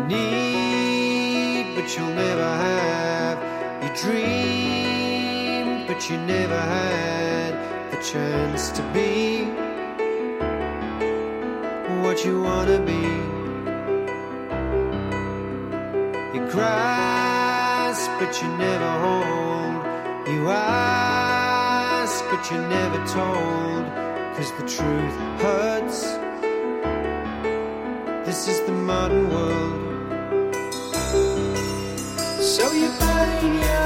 need, but you'll never have. You dream, but you never had the chance to be what you wanna be. You grasp, but you never hold. You ask, but you never told. 'Cause the truth hurts. This is the modern world. So you bang your